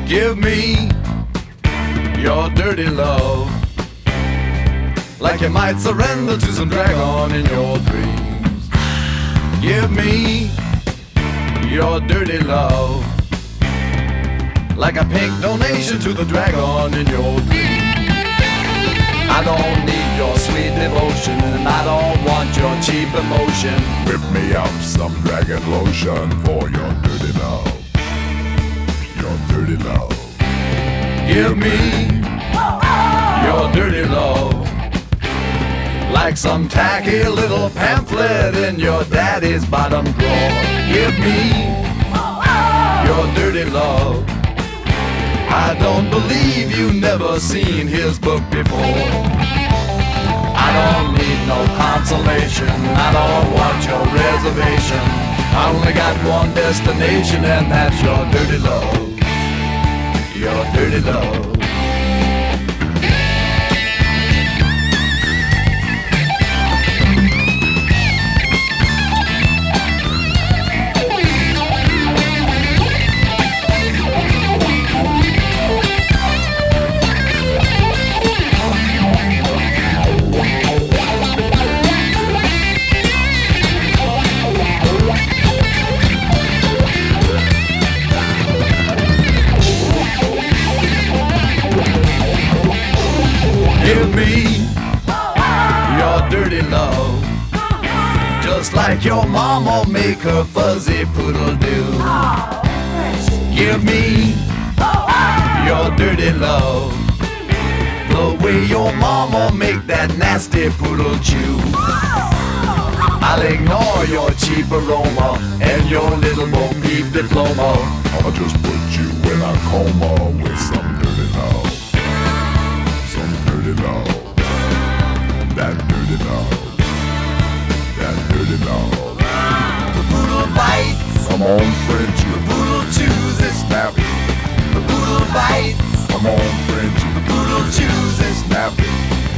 Give me your dirty love, like you might surrender to some dragon in your dreams. Give me your dirty love, like a pink donation to the dragon in your dreams. I don't need your sweet devotion, and I don't want your cheap emotion. Whip me up some dragon lotion for your dirty love. Your dirty love. Give me your dirty love, like some tacky little pamphlet in your daddy's bottom drawer. Give me your dirty love. I don't believe you never seen his book before. I don't need no consolation, I don't want your reservation. I only got one destination, and that's your dirty love. Your dirty love. Give me your dirty love, just like your mama make her fuzzy poodle do. Give me your dirty love, the way your mama make that nasty poodle chew. I'll ignore your cheap aroma and your little Bo Peep diploma. I'll just put you in a coma with some dirty love. Dirty love, that dirty love, that dirty love. The poodle bites, come on, Frenchie. The poodle chews it, snap it. The poodle bites, come on, Frenchie. The poodle chews it, snap it.